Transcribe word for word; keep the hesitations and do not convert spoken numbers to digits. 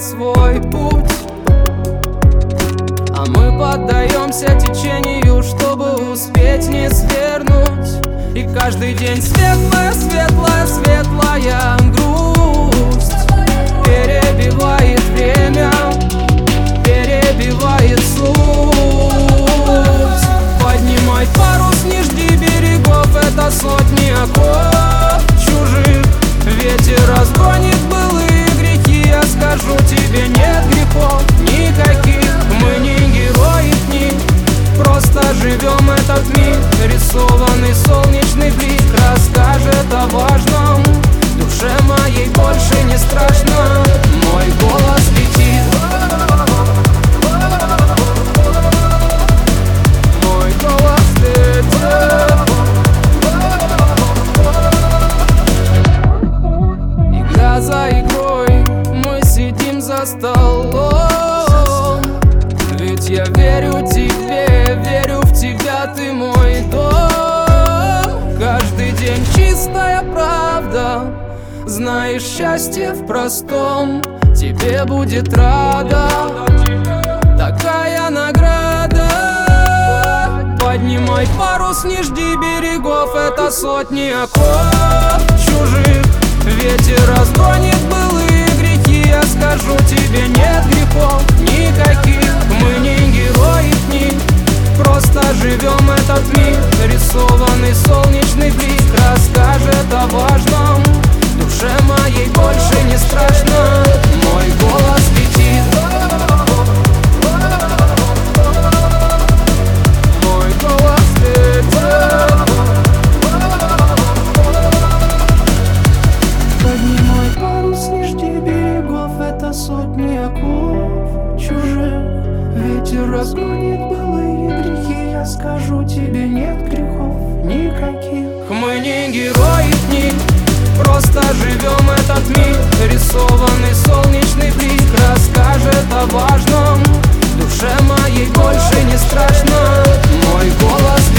свой путь, а мы поддаемся течению, чтобы успеть не свернуть. И каждый день светлая, светлая, светлая грусть перебивает время, перебивает суть. Поднимай парус, не жди берегов, это сотни оков чужих. Ветер разгонит былые грехи, я скажу тебе, нет грехов никаких. Мы не герои книг, просто живем этот миг. Рисованный солнечный блик расскажет о важном. Душе моей больше не страшно, мой голос летит. Мой голос летит. Игра за игрой, мы сидим за столом. Ведь я верю тебе, верю в тебя, ты мой дом. Каждый день чистая правда, знаешь, счастье в простом. Тебе будет рада такая награда. Поднимай парус, не жди берегов, это сотни оков чужих. Ветер разгонит былые грехи, я скажу тебе, нет грехов никаких. Мы не герои книг, просто живем этот миг. Рисованный солнечный блик расскажет о важном. Душе моей больше не страшно, мой голос летит. Мой голос летит. Поднимай парус, не жди берегов, это сотни оков чужих. Ветер разгонит былые грехи, я скажу тебе, нет грехов никаких. Мы не герои книг, просто живем этот миг. Рисованный солнечный блик расскажет о важном. Душе моей больше не страшно, мой голос